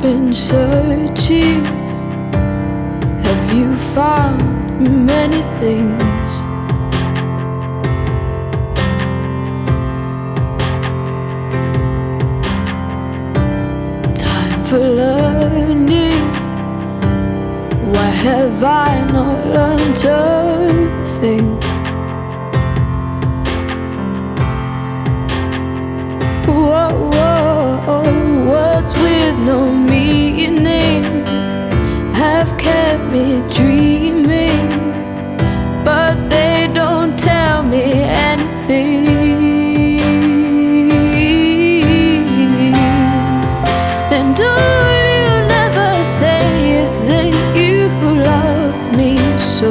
been searching? Have you found many things? Time for learning. Why have I not learned a thing? Whoa, whoa, words with no meaning have kept me dreaming, but they don't tell me anything. And all you never say is that you love me so.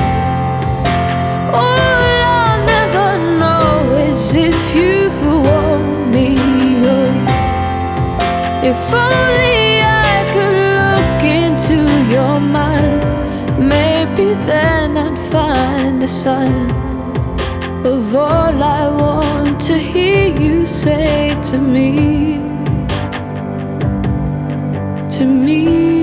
All I'll never know is if you want me. If only I could look into your mind, maybe then I'd find a sign of all I want to hear you say to me. To me,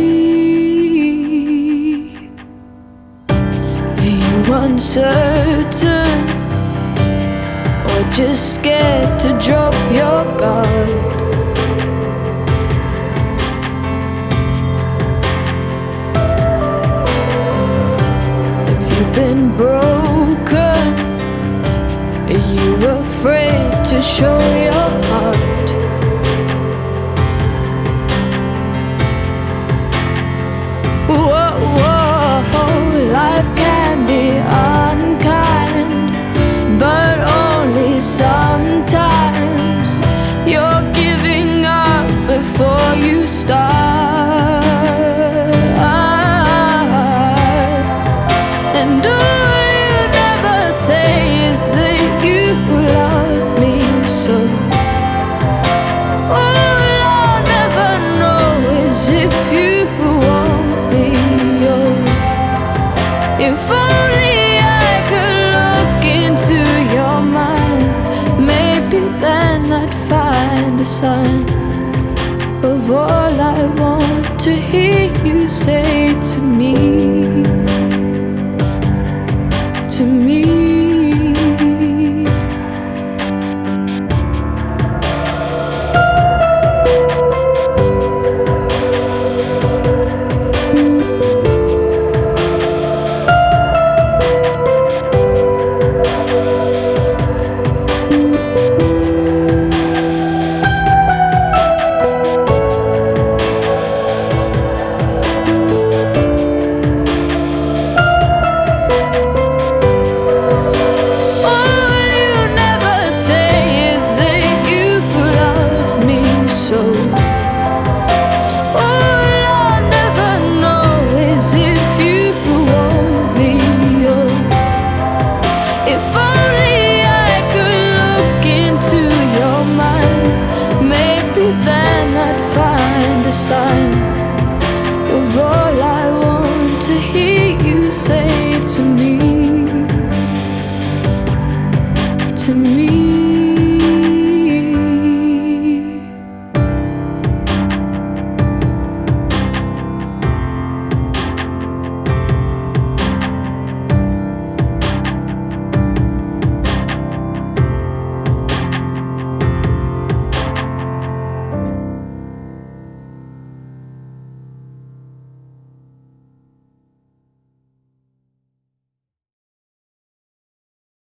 are you uncertain or just scared to drop your guard? Been broken? Are you afraid to show your heart? Whoa, whoa, life can be unkind, but only sometimes. You're giving up before you start. And all you never say is that you love me so. All I'll never know is if you want me. Oh, if only I could look into your mind, maybe then I'd find a sign of all I want to hear you say to me. To me. Sign of all I want to hear you say to me. To me.